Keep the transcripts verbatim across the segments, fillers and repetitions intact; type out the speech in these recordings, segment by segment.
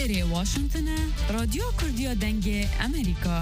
لێرێ واشنگتنە رادیۆ کوردیە دەنگێ ئەمریکا.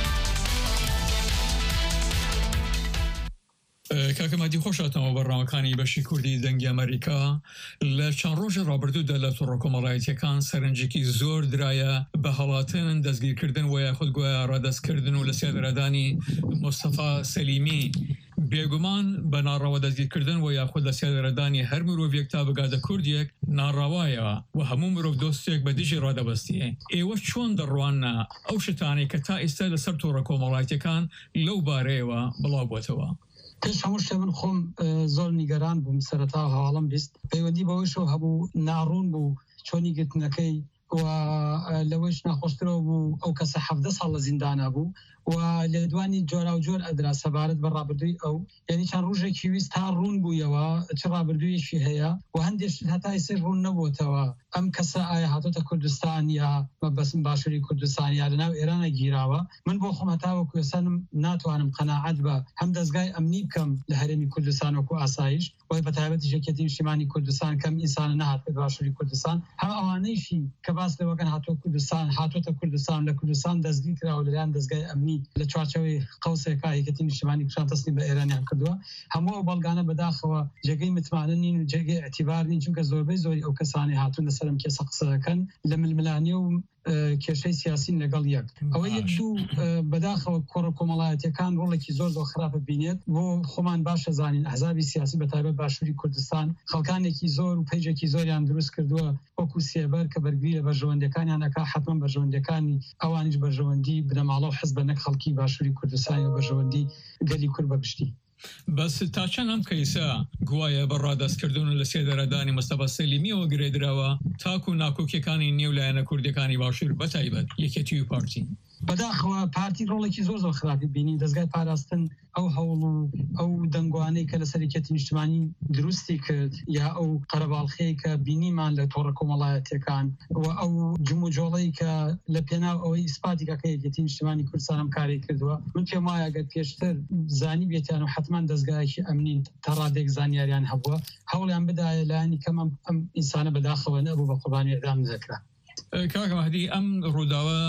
کاکەمادی خۆشاتەوە بەڕامەکانی بەشی کوردی دەنگی ئەمریکا. لە چەند ڕۆژە ڕابردوودا لە تۆڕە کۆمەڵایەتیەکان سەرنجێکی زۆر درایە بە هەڵاتن دەستگیرکردن و یاخود گویا ڕادەستکردن و لە سێدەرەدانی مۆستەفا سەلیمی. بێگومان بە ناڕەوە دەستگیرکردن و یاخود لە سێدەرەدانی هەر مرۆڤێک تا بگاتە کوردێک ناڕەوایە و هەموو مرۆڤ دۆستێک بە دژی ڕادەبەستیە. ئێوە چۆن دەڕوانە ئەو شتانەی کە تا ئێستا لەسەر تۆڕە کۆمەڵایەتیەکان لەو بارەیەوە بڵاو بۆتەوە؟ پێش هەموو شتێ من خۆم زۆر نیگەران بووم سەرەتا هەواڵم بیست پەیوەندی بەوەشەوە هەبوو ناڕوون بوو چۆنی گرتنەکەی و لەوەش ناخۆشترەوە بوو ئەو کەسە حەڤدە ساڵ لە زیندانە بوو و لە دوانی جۆرا و جۆر ئەدرا سەبارەت بە ڕابردووی ئەو یعنی چەند ڕۆژێکی ویست تا ڕوون بوویەوە چ ڕابردوویشی هەیە و هەندێک هەتای سێ ڕوون نەبووتەوە ئەم کەسە ئایا هاتۆتە کوردستان یا بەسم باشووری کوردستان یا لەناو ئێرانە گیراوە. من بۆ خۆم هەتاوە کوێسانم ناتوانم قەناعەت بە هەم دەستگای ئەمنی بکەم لە هەرێمی کوردستان وەکو ئاسایش وای بەتایبەتی ژێکەتی نیشتیمانی کوردستان کەم ئینسانە نەهات بە باشووری کوردستان هەم ئەوانەیشی کە باس لەوەکەن هاتۆ کوردستان هاتۆتە کوردستان لە کوردستان دەستگیر کراوە لەلایەن دەستگای ئەمنی لە چوارچەوەی قەوسێکا یەکەتی نیشتیمانی کوردستان تەسلیم بە ئێرانیان کردووە. هەموو ئەو بەڵگانە بەداخەوە جێگەی متمانە نین و جێگەی ئەتیبار نین چونکە زۆربەی زۆری ئەو کەسانی هاتوون لەسەرم کێسە قسەکەن لە ململانیە و کێشەی سیاسین لەگەڵ یەک ئەوە یەک دوو بەداخەوە کۆڕە کۆمەڵایەتیەکان ڕۆڵێکی زۆر زۆر خراپە بینێت بۆ خۆمان باشە زانین ئەحزابی سیاسی بەتایبەت باشووری کوردستان خەڵکانێکی زۆر و پەیجێکی زۆریان دروست کردووە وەکو سێبەر کە بەرگری لە بەرژەوەندەکانیان ئەکا حتمەن بەرژەوەندەکانی ئەوانیش بەرژەوەندی بنەماڵە و حەزبە نەک خەڵکی باشووری کوردستان و بەرژەوەندی گەلی کورد بەگشتی. بەس تا چەند ئەم کەیسە گوایە بە ڕادەستکردن و لە سێدەرەدانی مۆستەفا سەلیمیەوە گرێدراوە تاکو و ناکۆکیەکانی نێو لایەنە کوردەکانی باشوور بەتایبەت یەکێتی و پارتی. بەداخەوە پارتی ڕۆڵێکی زۆر زۆر خراپی بینی دەستگای پاراستن ئەو هەوڵ و ئەو دەنگوانەی کە لەسەر یەکێتی نیشتیمانی دروستی کرد یا ئەو قەرەباڵخەیە کە بینیمان لە تۆڕە کۆمەڵایەتیەکان و ئەو جموجۆڵەی کە لە پێناو ئەوەی ئیسپاتی کە یەکێتی نیشتیمانی کوردستان ئەم کاری کردووە من پێم وایە ئەگەر پێشتر زانی بێتیان و حتمان دەستگایەکی ئەمنی تا ڕادێک زانیاریان هەبووە هەوڵیان بدایە لایەنی کەم ئەم ئینسانە بەداخەوە نەبوو بە قوربانی ئەدام دەکرا. کاک مەهدی ئەم ڕووداوە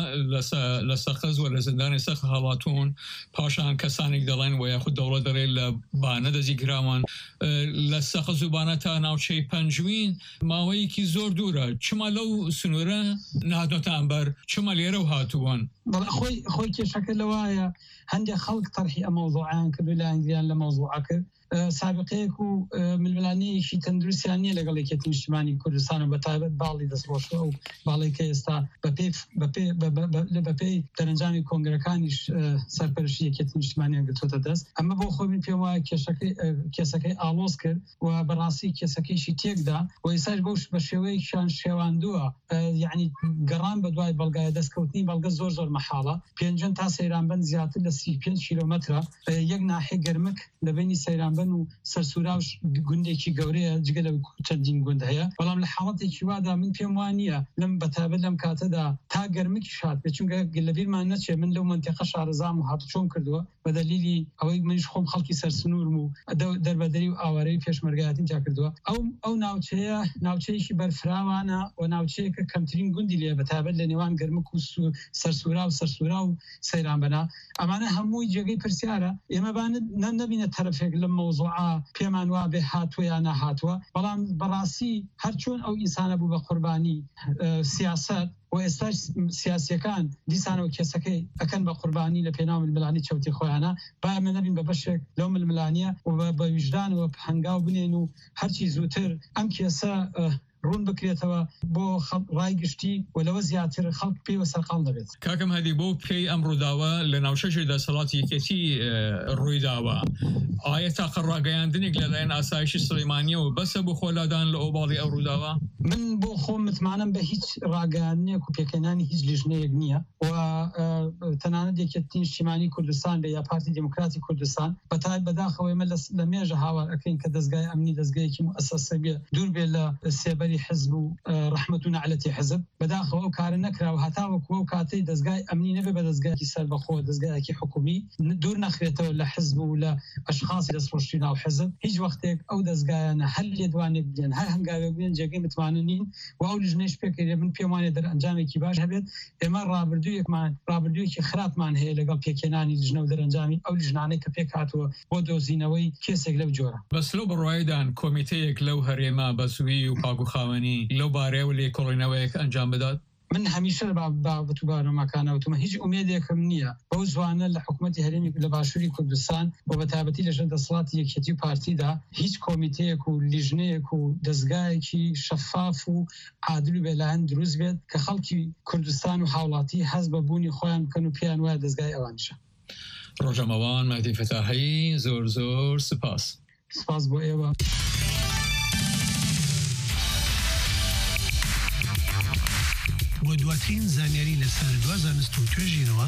لە سەخز و لە زندانی سەخ هەڵاتون پاشان کەسانێک دەڵێن و یاخود دەوڵەت دەڵێت لە بانە دەزیگراوان لە سەخز و بانە تا ناوچەی پەنجوین ماوەیەکی زۆر دوورە چما لەو سنوورە نهاتۆتە ئەمبەر چما لێرە و هاتووان خۆی خۆی کێشەکە لەوایە هەندێک خەڵک تەرحی ئەم مەوزوعیان کردو لە ئەنگلیان لە مەوزوعە کرد سابقەیەک و ململانەیەکی تەندروستیان نییە لەگەڵ یەکێتی نیشتیمانی کوردستان و بەتایبەت باڵی دەستڕۆشتە و باڵێکە ئێستا بەپێی دەرەنجامی کۆنگرەکانیش سەرپەرشتی یەکێتی نیشتیمانیان گرتوۆتە دەست. ئەمە بۆ خۆی من پێم وایە کێسەکەی ئاڵۆز کرد و بەڕاستی کێسەکەیشی تێکدا و ئێستاش بەوش بە شێوەیەکیان شێواندووە یعنی گەڕان بە دوای بەڵگایە دەستکەوتنی بەڵگە زۆر زۆر مەحاڵە پێنجەن تا سەیرانبەند زیاتر لە سی پێنج کیلۆمەترە یەک ناحێ گەرمک لە بینی سەیرانبەند و سەرسوراوش گوندێکی گەورەیە جگە لە چەندین گوند هەیە بەڵام لە حاڵەتێکی وادا من پێم وانە لەم بەتابەت لەم کاتەدا تا گەرمکی شات بێت چونکە لەبیرمان نەچێ من لەو منتیقە شارەزام و هاتو چۆن کردووە بە دەلیلی ئەوەی منیش خۆم خەڵکی سەرسنوورم و دەربەدەری و ئاوارەی پێشمەرگایەتیم تا کردووە ئەو ئەو ناوچەیە ناوچەیەکی بەرفراوانە و ناوچەیەکە کەمترین گوندی لێ بەتابەت لە نێوان گەرمک و سەرسورا و سەرسورا و سەیرانبەنا ئەمانە هەمووی جێگەی پرسیارە ئێمەبانە نەبینە تەرەفێک لەم مەوزوعە پێمان وا بێ هاتووە یا نەهاتووە بەڵام بەڕاستی هەرچۆن ئەو ئینسانە بوو بە قوربانی سیاست و ئێستا سیاسیەکان دیسانەوە کێسەکەی ئەکەن بە قوربانی لە پێناو ململانی چەوتی خۆیانە با ئەمە نەبین بە بەشێک لەو ململانیە و بە ویژدانەوە هەنگاو بنێن و هەرچی زووتر ئەم کێسە ڕوون بکرێتەوە بۆ ڕای گشتی و لەوە زیاتر خەڵک پێوە سەرقاڵ دەبێت. کاکەم هەدی بۆ پێی ئەم ڕووداوە لە ناوچەشی دەسەڵاتی یەکێتی ڕوویداوە ئایا تاقە ڕاگەیاندنێک لەلایەن ئاسایشی سلەیمانیە و بەسە بۆ خۆلادان لە ئۆباڵی ئەو ڕووداوە؟ من بۆ خۆم متمانم بە هیچ ڕاگەیاندنێک و پێکەنانی هیچ لیژنەیەک نییە و تەنانەت یەکێتی نیشتیمانی کوردستان بە یا پارتی دموکراتی کوردستان بەتای بەداخەوەی مە لە مێژە هاوار ئەکەین کە دەستگای ئەمنی دەستگایەکی مؤسسە بێ دوور بێ لە سێبەری بەرامبەری حزب و ڕەحمەت و نەعلەتی حزب بەداخەوە ئەو کارە نەکرا و هەتاوەکو ئەو کاتەی دەستگای ئەمنی نەبێ بە دەستگایەکی سەربەخۆ دەستگایەکی حکومی دوور نەخرێتەوە لە حزب و لە ئەشخاصی دەستڕۆشتی ناو حزب هیچ وەختێک ئەو دەستگایانە هەر لێدوانێک بێن هەر هەنگاوێک بێن جێگەی متمانە نین و ئەو لیژنەیش پێکرێ من پێم وانێ دەرئەنجامێکی باش هەبێت ئێمە ڕابردوویەکمان ڕابردوویەکی خراپمان هەیە لەگەڵ پێکێنانی لیژنە و دەرەنجامی ئەو لیژنانەی کە پێک هاتووە بۆ دۆزینەوەی کێسێک لەو جۆرە بەس لەو بڕوایدان کۆمیتەیەک لەو هەرێمە بەسووی و پاگوخاوەنی لەو بارەیەوە لێکۆڵینەوەیەک ئەنجام بدات من هەمیشە بابەت و بارەمەکانەوتمە هیچ ئومێدێکم نییە بەو زوانە لە حکوومەتی هەرێمی لە باشووری کوردستان بۆ بەتابەتی لەژێر دەسەڵاتی یەکێتی و پارتیدا هیچ کۆمیتەیەک و لیژنەیەک و دەستگایەکی شەفاف و عادل و بێلایەن دروست بێت کە خەڵکی کوردستان و هاوڵاتی هەز بە بوونی خۆیان بکەن و پێیان وایە دەستگای ئەوانشە. ڕۆژەمەوان مەهدی فتاحی زۆر زۆر سپاس. سپاس بۆ ئێوە. بۆ دواترین زانیاری لەسەر دوا زانست و توێژینەوە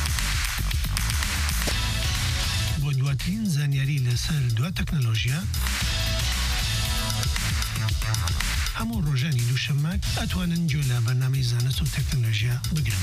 بۆ دواترین زانیاری لەسەر دوا تەکنۆلۆژیا هەموو ڕۆژانی دووشەممە ئەتوانن گوێ لە بەرنامەی زانست و تەکنۆلۆژیا بگرن.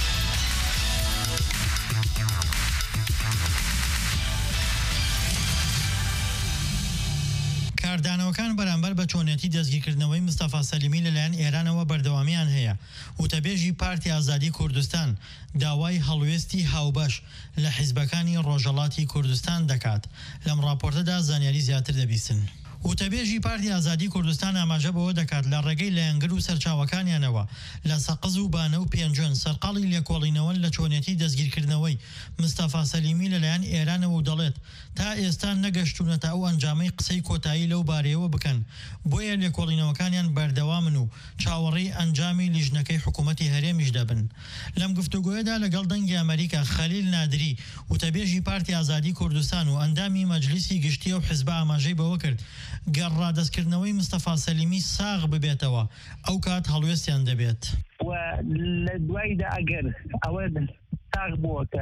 کاردانەوەکان بەرامبەر بە چۆنێتی دەستگیرکردنەوەی مستەفا سەلیمی لەلایەن ئێرانەوە بەردەوامیان هەیە. وتەبێژی پارتی ئازادی کوردستان داوای هەڵوێستی هاوبەش لە حیزبەکانی ڕۆژهەڵاتی کوردستان دەکات. لەم راپۆرتەدا زانیاری زیاتر دەبیستن. وتەبێژی پارتی ئازادی کوردستان ئاماژە بەوە دەکات لە ڕێگەی لایەنگر و سەرچاوەکانیانەوە لە سەقز و بانە و پێنجۆن سەرقاڵی لێکۆڵینەوە لە چۆنێتی دەستگیرکردنەوەی مستەفا سەلیمی لەلایەن ئێرانەوە و دەڵێت تا ئێستا نەگەشتونەتە ئەو ئەنجامەی قسەی کۆتایی لەو بارەیەوە بکەن بۆیە لێکۆڵینەوەکانیان بەردەوامن و چاوەڕێی ئەنجامی لیژنەکەی حکوومەتی هەرێمیش دەبن. لەم گفتوگۆیەدا لەگەڵ دەنگی ئەمریکا خەلیل نادری وتەبێژی پارتی ئازادی کوردستان و ئەندامی مەجلیسی گشتیە و حیزب ئاماژەی بەوە کرد گەڕادەستکردنەوەی مستەفا سەلیمی ساغ ببێتەوە ئەو کات هەڵوێستیان دەبێت. و لە دوایدا ئەگەر ئەوە ساغ بووە کە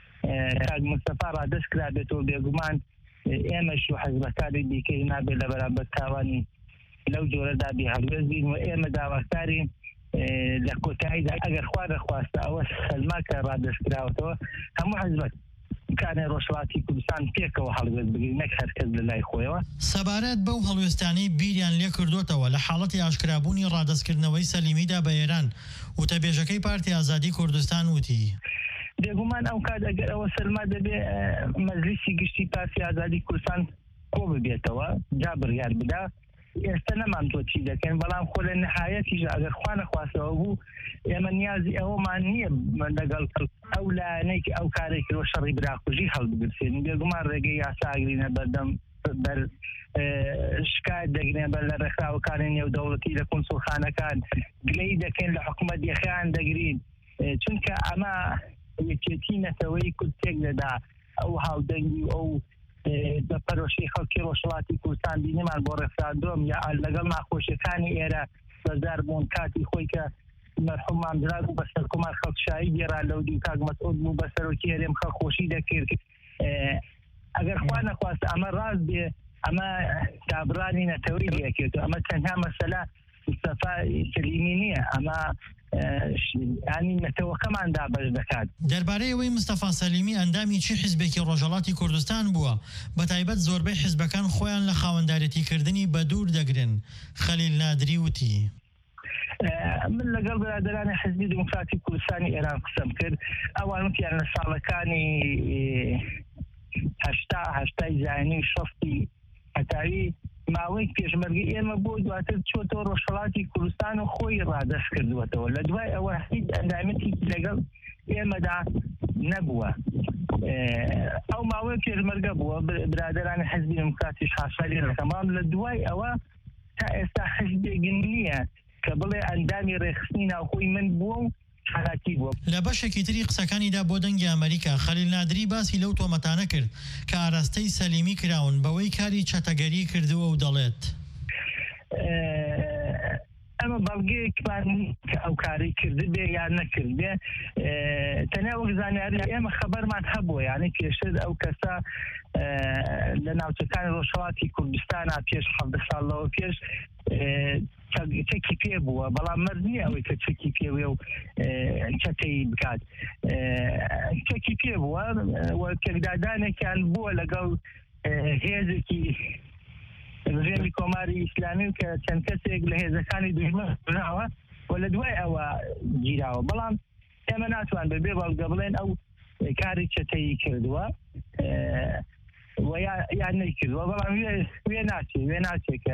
کاک مستەفا ڕادەستکرا بێتەوە بێگومان ئێمەش و حەزبەکانی دیکەی نابێت لە بەرامبەر تاوانی لەو جۆرەدا بێ هەڵوێست بین و ئێمە داواکارین لە کۆتاییدا ئەگەر خوا دەخواستە ئەوە سەلما کە ڕادەستکراوەتەوە هەموو حەزبەک کانێ ڕۆژهەڵاتی کوردستان پێکەوە هەڵوێست بگرین نەک هەرکەس لە لای خۆیەوە. سەبارەت بەو هەڵوێستانەی بیریان لێ کردوتەوە لە حاڵەتی ئاشکرابوونی ڕادەستکردنەوەی سەلیمیدا بە ئێران وتەبێژەکەی پارتی ئازادی کوردستان وتی بێگومان ئەو کات ئەگەر ئەوە سەلما دەبێ مەجلیسی گشتی پارتی ئازادی کوردستان کۆ ببێتەوە جا بڕیار بدا ئێستا نەمانتۆ چی دەکەن بەڵام خۆ لە نەهایەتیش ئەگەر خوا نەخواستەوە بوو ئێمە نیازی ئەوەمان نییە لەگەڵ ئەو لایەنەی ئەو کارێک کرۆ شەڕی براکوژی هەڵبگرسێن بێگومان ڕێگەی یاساگرینە بەردەم بەر شکایەت دەگرێن بەر لە ڕێکخراوەکانی نێودەوڵەتی لە کۆنسوڵخانەکان گلەی دەکەن لە حکوومەت یەخیان دەگرین چونکە ئەمە یەکێتی نەتەوەی کورد تێک دەدا ئەو هاودەنگی ئەو بە پەرۆشەی خەڵکی ڕۆژهەڵاتی کوردستان بینیمان بۆ ڕێفراندۆم یا لەگەڵ ناخۆشیەکانی ئێرە بەزار بوون کاتی خۆی کە مەرحوم مامدرا بوو بەسەر کۆمار خەڵکشایی گێڕا لەو دی کاک مەسعود بوو بە سەرۆکی هەرێم خەڵخۆشی دەکرد ئەگەر خوا نەخواستە ئەمە ڕاست بێ ئەمە دابڕانی نەتەوەی لێکێت ئەمە تەنها مەسەلە مستەفا سەلیمی نییە ئەمە ینی نەتەوەکەمان دابەش دەکات. دەربارەی ئەوەی مستەفا سەلیمی ئەندامی چی حیزبێکی ڕۆژهەڵاتی کوردستان بووە بەتایبەت زۆربەی حیزبەکان خۆیان لە خاوەندارەتیکردنی بە دوور دەگرن. خەلیل نادری وتی من لەگەڵ برادرانی حزبی دموکراتی کوردستانی ئێران قسەم کرد ئەوان وتیان لە ساڵەکانی هەشتا هەشتای زاینی شەستی هەتاوی ماوەی پێشمەرگی ئێمە بۆ دواتر چۆتەوە ڕۆژهەڵاتی کوردستان و خۆی ڕادەست کردوەتەوە لە دوای ئەوە هیچ ئەندامەتی لەگەڵ ئێمەدا نەبووە. ئەو ماوەی پێشمەرگە بووە برادرانی حزبی دموکراتی شاسەلی ڕەکەمان لە دوای ئەوە تا ئێستا حزبێکی نییە کە بڵێ ئەندامی ڕێخستنی ناوخۆی من بووە و حالاتی بووە. لە بەشێکی تری قسەکانیدا بۆ دەنگی ئەمریکا خەلیل نادری باسی لەو تۆمەتانە کرد کە ئاراستەی سەلیمی کراون بەوەی کاری چەتەگەری کردووە و دەڵێت ئەمە بەڵگەیەکمان ئەو کاری کرد بێ یان نەکرد بێ تەنیا وەک زانیاری ئێمە خەبەرمان هەبووە یعنی پێشتر ئەو کەسە لە ناوچەکانی ڕۆژهەڵاتی کوردستانە پێش حەڤدە ساڵەوە پێش چەکی پێ بووە بەڵام مەرج نییە ئەوەی کە چەکی پێوێ و چەکەی بکات چەکی پێ بووە و تێکدادانێکیان بووە لەگەڵ هێزێکی ڕژێمی کۆماری ئیسلامی و کە چەند کەسێک لە هێزەکانی دوژمن بناوە و لە دوای ئەوە گیراوە بەڵام ئێمە ناتوان بەبێ بەڵگە بڵێن ئەو کاری چەتەیی کردووە و یان نەیکردووە بەڵام وێ ناچێ وێ ناچێ کە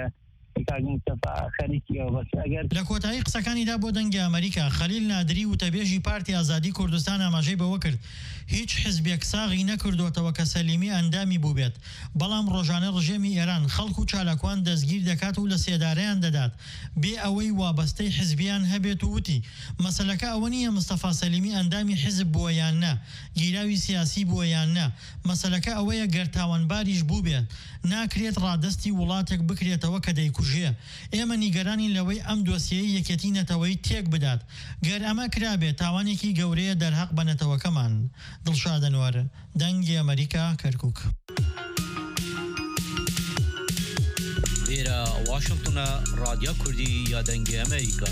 لە کۆتایی قسەکانیدا بۆ دەنگی ئەمریکا خەلیل نادری وتەبێژی پارتی ئازادی کوردستان ئاماژەی بەوە کرد هیچ حزبێک ساغی نەکردوێتەوە کە سەلیمی ئەندامی بوو بێت بەڵام ڕۆژانە ڕژێمی ئێران خەڵک و چالاکوان دەستگیر دەکات و لە سێدارەیان دەدات بێ ئەوەی وابەستەی حزبیان هەبێت و وتی مەسەلەکە ئەوە نییە مستەفا سەلیمی ئەندامی حزب بووە یان نە گیراوی سیاسی بووە یان نە مەسەلەکە ئەوەیە گەر تاوانباریش بوو بێت ناکرێت ڕادەستی وڵاتێک بکرێتەوە کە دەیکوژێ ئێمە نیگەرانی لەوەی ئەم دۆسیەی یەکێتی نەتەوەی تێک بدات گەر ئەمە کرابێت تاوانێکی گەورەیە دەرهەق بە نەتەوەکەمان دڵشادەنوار دەنگی ئەمریکا کەرکووک لێرە واشنگتنە رادیۆ کوردی یا دەنگی ئەمریکا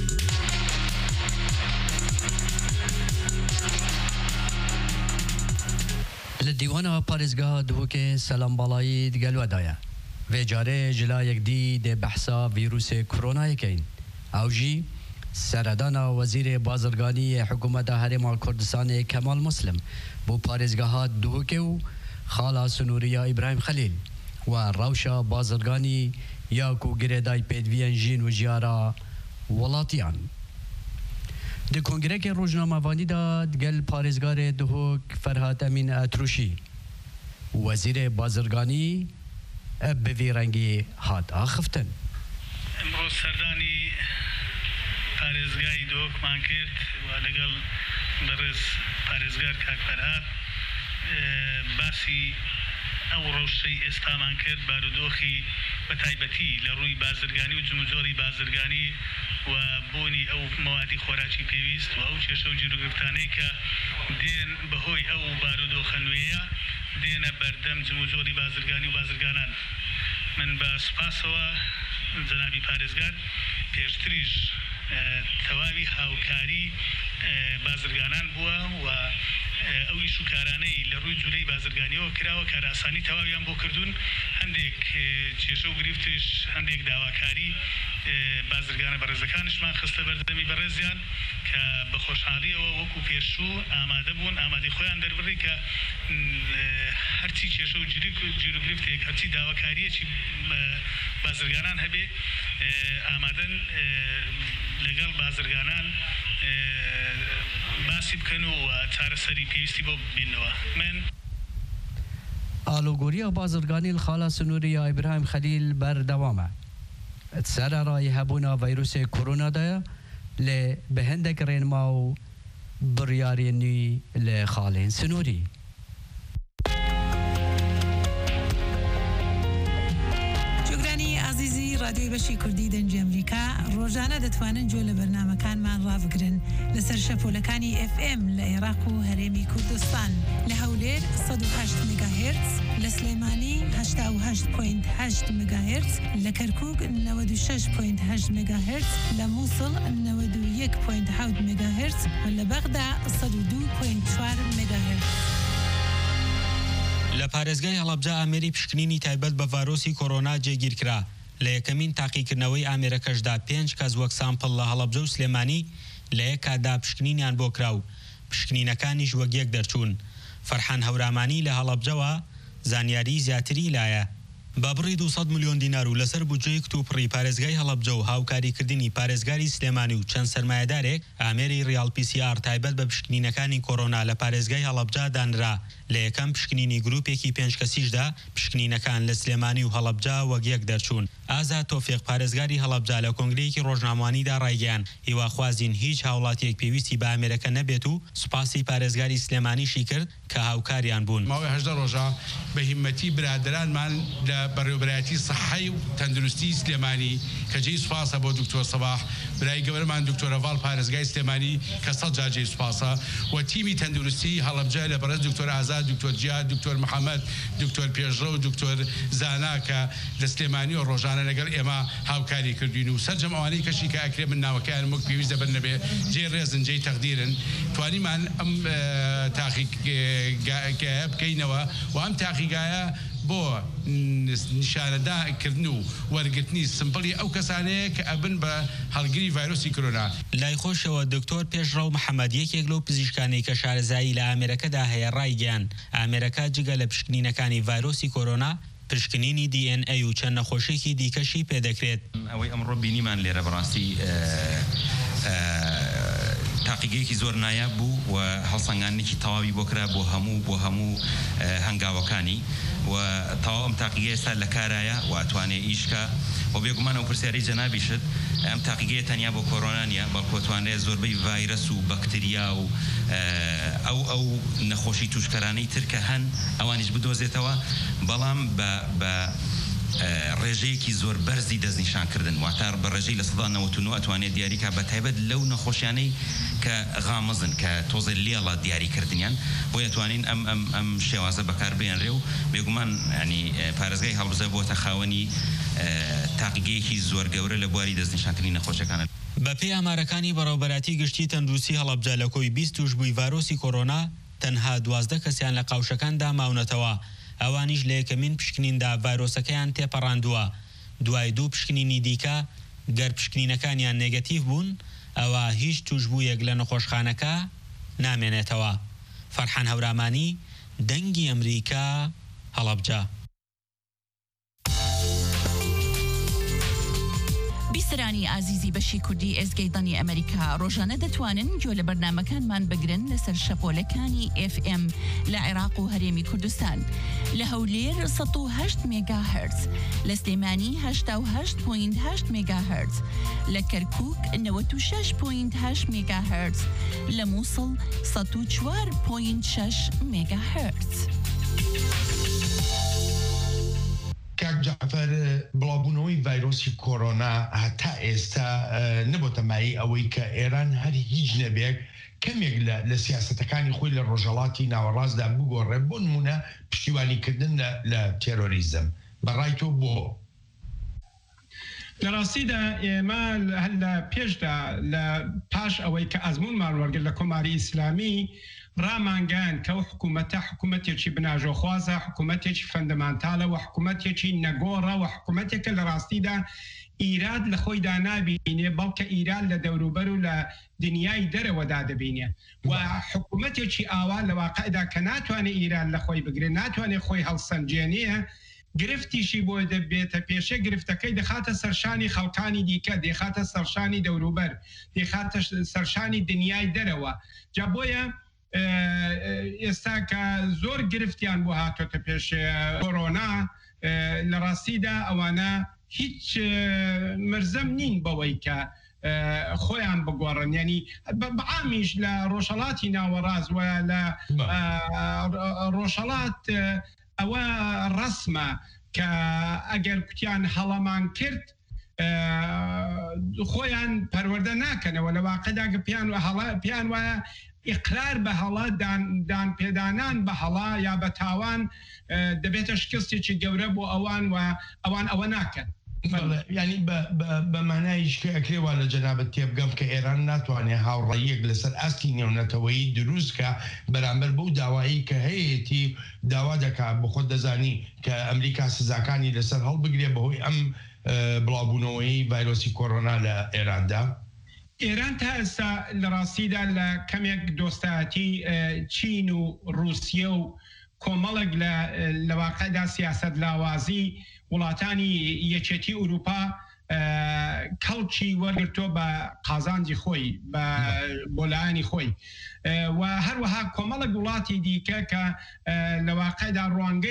لە دیوانە پارێزگا دهۆکێ سەلام باڵایی دگەلوەدایە vê carê jila yekdî dê behsa vîrusê koronayekên ew jî seredana Wezîrê Bazirganî Hikûmeta Herêma Kurdistanê Kemal Muslim bû parêzgeha Duhokê û xala Sunûriya İbrahim Xelîl we rewşa bazirganî ya ku girêdayî pêdiviyên jîn û jiyara welatiyan. Di Kongrekê Rojnamevanî da digel parêzgarê Duhok Ferhat Emîn Etrûşî Wezîrê Bazirganî bi vî rengî hat axiftin. Emro serdani parêzgahê Duhokman kir ve legal biriz parêzgar Kak Ferhat basî ew rewşeyê êstaman kir barodoxî bi taybetî li rûyî bazirganî û cumhurî bazirganî و بۆنی ئەو مەوادی خۆراکی پێویست و ئەو کێشە و جیرۆگرفتانەی کە دێن بەهۆی ئەو بارودۆخە نوێیە دێنە بەردەم جموجۆری بازرگانی و بازرگانان من بە سوپاسەوە جەنابی پارێزگار پێشتریش تەواوی هاوکاری بازرگانان بووە و ئەوی شوکارانەی لە ڕووی جوولەی بازرگانیەوە کراوە کاراسانی تەواویان بۆ کردوون هەندێک کێشە و گریفتش هەندێک داواکاری بازرگانە بەڕێزەکانشمان خستە بەردەمی بەڕێزیان کە بە خۆشحاڵیەوە وەکو پێشوو ئامادە بوون ئامادەی خۆیان دەربڕی کە هەرچی کێشە و جیرۆگریفتێک هەرچی داواکاریەکی بازرگانان هەبێ ئامادەن لەگەڵ بازرگانان باسی بکەن و چارەسەری پێویستی بۆ ببینەوە من ئالۆگۆریە بازرگانی خاڵە سنووریە ئیبراهیم خەلیل بەردەوامە سەرەڕای هەبوونا ڤایرۆسێ کۆرۆنادایە لێ بە هەندێک ڕێنما و بڕیارێنی لە خاڵێن سنووری رادیۆی بەشی کوردی دەنگی ئەمریکا ڕۆژانە دەتوانن گوێ لە بەرنامەکانمان ڕابگرن لەسەر شەپۆلەکانی ئف ئێم لە عێراق و هەرێمی کوردستان لە هەولێر سەد و هەشت مێگاهێرتز لە سلێمانی هەشتا و هەشت پۆینت هەشت مێگاهێرتز لە کەرکووک نەوەد و شەش پۆینت هەشت مێگاهێرتز لە مووسڵ نەوەد و یەک پۆینت حەوت مێگاهێرتز لە بەغدا سەد و دوو پۆینت چوار مێگاهێرتز. لە پارێزگای هەڵەبجە ئامێری پشکنینی تایبەت بە ڤایرۆسی کۆرۆنا جێگیرکرا. لە یەکەمین تاقیکردنەوەی ئامێرەکەشدا پێنج کەس وەک سامپڵ لە هەڵەبجە و سلێمانی لە یەک کاتدا پشکنینیان بۆ کراو پشکنینەکانیش وەک یەک دەرچوون. فەرحان هەورامانی لە هەڵەبجەوە زانیاری زیاتری لایە با بڕی دووسەد ملیۆن دینار و لەسەر بودجەی کتوپڕی پارێزگای هەڵەبجە و هاوکاریکردنی پارێزگاری سلێمانی و چەند سەرمایەدارێک ئامێری ریال پی سی ئار تایبەت بە پشکنینەکانی کۆرۆنا لە پارێزگای هەڵەبجە دانرا. لە یەکەم پشکنینی گروپێکی پێنج کەسیشدا پشکنینەکان لە سلێمانی و هەڵەبجە وەک یەک دەرچوون. ئازاد تۆفیق پارێزگاری هەڵەبجا لە کۆنگرەیەکی ڕۆژنامەوانیدا ڕایگەیاند هیواخوازین هیچ هاوڵاتیەک پێویستی بە ئەمریکا نەبێت و سوپاسی پارێزگاری سلێمانیشی کرد کە هاوکاریان بوون. ماوەی هەژدە ڕۆژە بە هیمەتی برادرانمان لە بەڕێوەبەرایەتی سەحەی و تەندروستی سلێمانی کە جێی سوپاسە بۆ دکتۆر سەباح برای گەورەمان دکتۆر ڤاڵ پارێزگای سلێمانی کە سەد جار جێی سوپاسە و تیمی تەندروستی هەڵەبجە لە بەڕێز دکتۆر ئازاد دکتۆر جیاد دکتۆر محەممەد دکتۆر پێشڕە و دکتۆر زانا کە لە سلێمانی و ڕۆژانە لەگەڵ ئێمە هاوکاری کردوین و سەرجەم ئەوانەی کەشی کە ئەکرێ من ناوەکەیان وەک پێویست دەبن نەبێ جێ ڕێزن جێی تەقدیرن توانیمان ئەم تاقیگایە بکەینەوە و ئەم تاقیگایە بۆ نیشانەداکردن و وەرگرتنی سمپڵی ئەو کەسانەیە کە ئەبن بە هەڵگری ڤایرۆسی کۆرۆنا. لای خۆشەوە دکتۆر پێشڕە و محەممەد یەکێک لەو پزیشکانەی کە شارەزایی لە ئامێرەکەدا هەیە ڕایگەیان ئامێرەکە جگە لە پشکنینەکانی ڤایرۆسی کۆرۆنا پشکنینی دی ئێن ئەی و چەند نەخۆشێکی دیکەشی پێدەکرێت. ئەوەی ئەمڕۆ بینیمان لێرە بەڕاستی تاقیگەیەکی زۆر نایاب بوو و هەڵسەنگانێکی تەواوی بۆ کرا بۆ هەموو بۆ هەموو هەنگاوەکانی و تەواو ئەم تاقیگە ئێستا لە کارایە و ئەتوانێت ئیشکە و بێگومان ئەو پرسیارەی جەنابیشت ئەم تاقیگەیە تەنیا بۆ کۆرۆنا نیە بەڵکو ئەتوانێت زۆربەی ڤایرەس و بەکتریا و ئەو ئەو نەخۆشی توشکەرانەی تر کە هەن ئەوانیش بدۆزێتەوە بەڵام بە ڕێژەیەکی زۆر بەرزی دەستنیشانکردن واتار بە ڕێژەی لە سەدا نەوەت و نۆ ئەتوانێت دیاریکە بە تایبەت لەو نەخۆشیانەی کە غامزن کە تۆزە لێڵە دیاریکردنیان بۆ ئەتوانین ئەم ئەم ئەم شێوازە بەکاربێنرێ و بێگومان ینی پارێزگای هەڵبجە بۆتە خاوەنی تاقیگەیەکی زۆر گەورە لە بواری دەستنیشانکردنی نەخۆشەکانە. بە پێی ئامارەکانی بەڕێوەبەراتی گشتی تەندروستی هەڵەبجە لە کۆی بیست توشبووی ڤایرۆسی کۆرۆنا تەنها دوازدە کەسیان لە قاوشەکاندا ماونەتەوە ئەوانیش لە یەکەمین پشکنیندا ڤایرۆسەکەیان تێپەڕاندووە دوای دوو پشکنینی دیکە گەر پشکنینەکانیان نێگەتیڤ بوون ئەوە هیچ توشبوویەک لە نەخۆشخانەکە نامێنێتەوە. فەرحان هەورامانی دەنگی ئەمریکا هەڵەبجە. بیسەرانی ئازیزی بەشی کوردی ئێزگەیدانی ئەمریکا ڕۆژانە دەتوانن گوێ لە بەرنامەکانمان بگرن لەسەر شەپۆلەکانی ئێف ئێم لە عێراق و هەرێمی کوردستان لە هەولێر سەد و هەشت مێگاهرتز لە سلێمانی هەشتا و هەشت پۆینت هەشت مێگاهرتز لە کەرکووک نەوەت و شەش پۆینت هەشت مێگاهرتز لە مووسڵ سەد و چوار پۆینت شەش مێگاهرتز. کاک جعفەر بڵاوبوونەوەی ڤایرۆسی کۆرۆنا هەتا ئێستا نەبووتەمایی ئەوەی کە ئێران هەر هیچ نەبێت کەمێک لە سیاسەتەکانی خۆی لە ڕۆژهەڵاتی ناوەڕاستدا بگۆڕێ بۆ نمونە پشتیوانیکردن لە تێرۆریزم بەڕای تۆ بۆ لە ڕاستیدا ئێمە لە پێشدا لە پاش ئەوەی کە ئەزمونمان وەرگرت لە کۆماری ئیسلامی ڕامانگەیان کە ئەو حکوومەتە حکوومەتێکی بناژۆخوازە حکوومەتێکی فەندەمانتالە و حکوومەتێکی نەگۆڕە و حکوومەتێکە لە ڕاستیدا ئیراد لە خۆیدا نابینێ بەڵکە ئیران لە دەوروبەر و لە دنیای دەرەوەدا دەبینێ و حکوومەتێکی ئاوا لە واقعدا کە ناتوانێت ئیران لە خۆی بگرێ ناتوانێت خۆی هەڵسەنجێنەیە گرفتیشی بۆ دەبێتە پێشە گرفتەکەی دەخاتە سەرشانی خەڵکانی دیکە دەخاتە سەرشانی دەوروبەر دەخاتە سەرشانی دنیای دەرەوە جا بۆیە ئێستا کە زۆر گرفتیان بۆ هاتۆتە پێش کۆرۆنا لە ڕاستیدا ئەوانە هیچ مرزەم نین بەوەی کە خۆیان بگۆڕن ینی بەعامیش لە ڕۆژهەڵاتی ناوەڕاست و لە ڕۆژهەڵات ئەوە ڕسمە کە ئەگەر کوتیان هەڵەمان کرد خۆیان پەروەردە ناکەنەوە لە واقعدا پیان وایە ئیقرار بە هەڵا دان پێدانان بە هەڵا یا بە تاوان دەبێتە شکستێکی گەورە بۆ ئەوان و ئەوان ئەوە ناکەن. ینی بە مانایش کە ئەکرێوە لە جەنابەت تێبگەم کە ئێران ناتوانێت هاوڕێیەک لەسەر ئاستی نێونەتەوەی دروستکە بەرامبەر بەو داوایی کە هەیەی داوا دەکات بۆ خۆت دەزانی کە ئەمریکا سزاکانی لەسەر هەڵبگرێ بەهۆی ئەم بڵاوبوونەوەی ڤایرۆسی کۆرۆنا لە ئێراندا. ئێران تا ئێستا لە ڕاستیدا لە کەمێک دۆستایەتی چین و رووسیە و کۆمەڵێک لە واقعدا سیاست لاوازی وڵاتانی یەکێتی ئوروپا کەڵکی وەرگرتۆ بە قازانجی خۆی بۆ لایەنی خۆی و هەروەها کۆمەڵێک وڵاتی دیکە کە لە واقعدا ڕوانگەی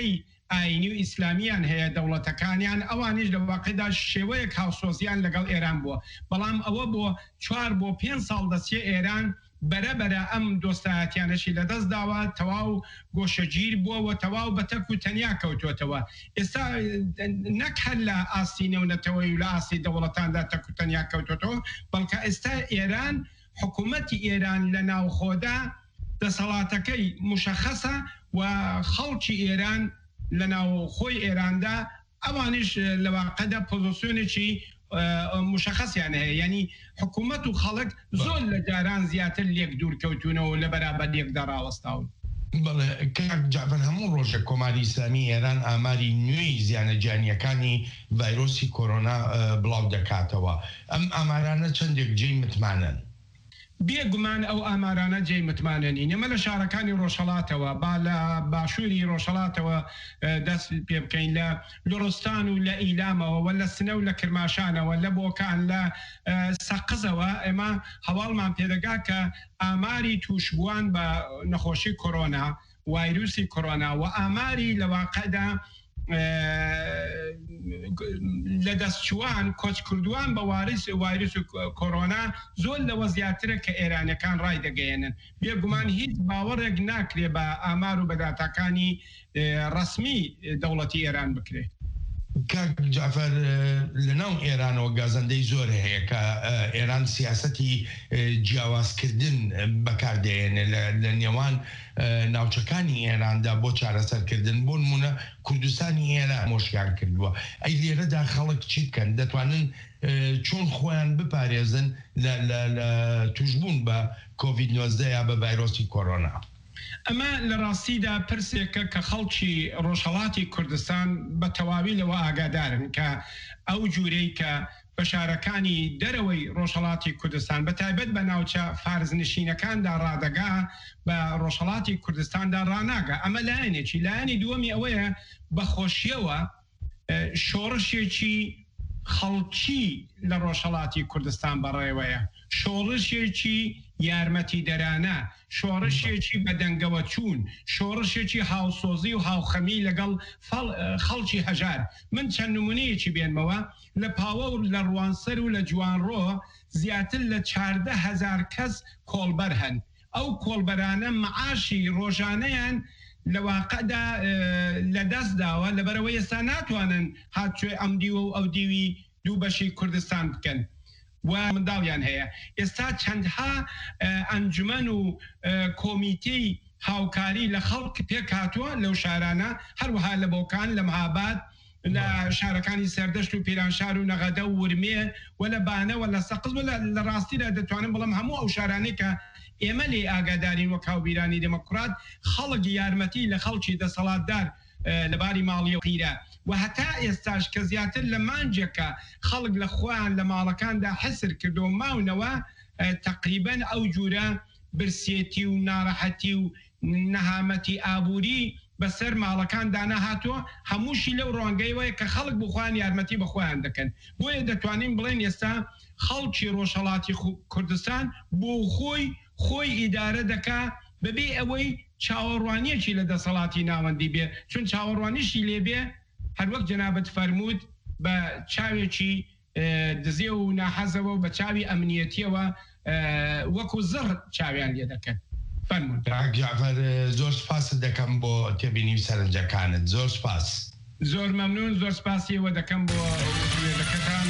ئاینی و ئیسلامیان هەیە دەوڵەتەکانیان ئەوانیش لە واقعدا شێوەیەک هاوسۆزیان لەگەڵ ئێران بووە بەڵام ئەوە بۆ چوار بۆ پێنج ساڵ دەچێ ئێران بەرەبەرە ئەم دۆستایەتیانەشی لەدەست داوە تەواو گۆشەگیر بووەوە تەواو بەتەک و تەنیا کەوتوێتەوە ئێستا نەک هەر لە ئاستی نێونەتەوەی و لە ئاستی دەوڵەتاندا تەک و تەنیا کەوتوێتەوە بەڵکە ئێستا ئێران حکوومەتی ئێران لە ناوخۆدا دەسەڵاتەکەی مشەخەسە و خەڵکی ئێران لە ناوخۆی ئێراندا ئەوانش لە واقعدا پۆزیسیۆنێکی مشخصیان هەیە یعنی حکوومەت و خەڵک زۆر لە جاران زیاتر لێک دوور کەوتونەوە لە بەرابەر لێکدا ڕاوەستاون بەڵێ کاک جعفەر هەموو ڕۆژە کۆماری ئیسلامی ئێران ئاماری نوێی زیانە جانیەکانی ڤایرۆسی کۆرۆنا بڵاو دەکاتەوە ئەم ئامارانە چەندێک جێی متمانن بێگومان ئەو ئامارانە جێی متمانەنی نەمە لە شارەکانی ڕۆژهەڵاتەوە با لە باشووری ڕۆژهەڵاتەوە دەست پێ بکەین لە لۆڕستان و لە ئیلامەوە و لە سنە و لە کرماشانەوە لە بۆکان لە سەقزەوە ئێمە هەواڵمان پێدەگا کە ئاماری تووشبووان بە نەخۆشی کۆرۆنا ڤایرۆسی کۆرۆنا و ئاماری لە واقعدا لە دەستچوان کۆچ کردووان بە وارث ڤایرۆس کۆرۆنا زۆر لەوە زیاترە کە ئێرانەکان ڕای دەگەیەنن بێگومان هیچ باوەڕێک ناکرێ بە ئامار و بەداتاکانی ڕسمی دەوڵەتی ئێران بکرێت کاک جعفەر لەناو ئێرانەوە گازەندەی زۆر هەیە کە ئێران سیاسەتی جیاوازکردن بەکاردێنێ لە نێوان ناوچەکانی ئێراندا بۆ چارەسەرکردن بۆ نمونە کوردستانی ئێران مۆشکیان کردووە ئەی لێرەدا خەڵک چی بکەن دەتوانن چۆن خۆیان بپارێزن لە توشبوون بە کۆڤید نۆزدە یا بە ڤایرۆسی کۆرۆنا ئەمە لە ڕاستیدا پرسێکە کە خەڵکی ڕۆژهەڵاتی کوردستان بە تەواوی لەوە ئاگادارن کە ئەو جوورەی کە بە شارەکانی دەرەوەی ڕۆژهەڵاتی کوردستان بە تایبەت بە ناوچە فارزنشینەکاندا ڕادەگا بە ڕۆژهەڵاتی کوردستاندا ڕناگە ئەمە لایەنێکی لایەنی دووەمی ئەوەیە بەخۆشیەوە شۆڕشێکی خەڵکی لە ڕۆژهەڵاتی کوردستان بەڕێوەیە شۆڕشێکی یارمەتی دەرانە شۆڕشێکی بەدەنگەوە چوون شۆڕشێکی هاوسۆزی و هاوخەمی لەگەڵ خەڵکی هەژار من چەند نمونەیەکی بێنمەوە لە پاوە و لە ڕوانسەر و لە جوانڕۆ زیاتر لە چاردە هەزار کەس کۆڵبەر هەن ئەو کۆڵبەرانە معاشی ڕۆژانەیان لە واقعدا لە دەست داوە لەبەرەوەی ئێستا ناتوانن هاتوێ ئەم دیوە و ئەو دیوی دوو بەشی کوردستان بکەن و منداڵیان هەیە ئێستا چەندها ئەنجومەن و کۆمیتەی هاوکاری لە خەڵک پێک هاتووە لەو شارانە هەروەها لە بۆکان لە مەهاباد لە شارەکانی سەردەشت و پیرانشار و نەغەدە و ورمێ و لە بانەوە لە سەقز لە ڕاستیدا دەتوانم بڵم هەموو ئەو شارانەی کە ئێمە لێ ئاگادارین وە کاوبیرانی دموکرات خەڵک یارمەتی لە خەڵکی دەسەڵاتدار لەباری ماڵی و قیرە و هەتا ئێستاش کە زیاتر لە مانجێکە خەڵک لە خۆیان لە ماڵەکاندا حسر کردو ماونەوە تقریبەن ئەو جورە برسێتی و ناڕەحەتی و نەهامەتی ئابووری بەسەر ماڵەکان دانا هاتووە هەمووشی لەو ڕوانگەیەوەیە کە خەڵک بخوایان یارمەتی بەخۆیان دەکەن بۆیە دەتوانین بڵێن ئێستا خەڵکی ڕۆژهەڵاتی کوردستان بۆ خۆی خۆی ئیدارە دەکا بەبێ ئەوەی چاوەڕوانیەکی لە دەسەڵاتی ناوەندی بێ چون چاوەڕوانیشی لێبێ هەروەک جەنابەت فەرموود بە چاوێکی دزێ و ناحەزەوە و بە چاوی ئەمنیەتیەوە وەکو زڕ چاویان لێ دەکەن فەرموود جعفەر زۆر سپاست دەکەم بۆ تێبینی سەرنجەکانت زۆر سپاس زۆر مەمنون زۆر سپاسیەوە دەکەم بۆ وێلەکەتان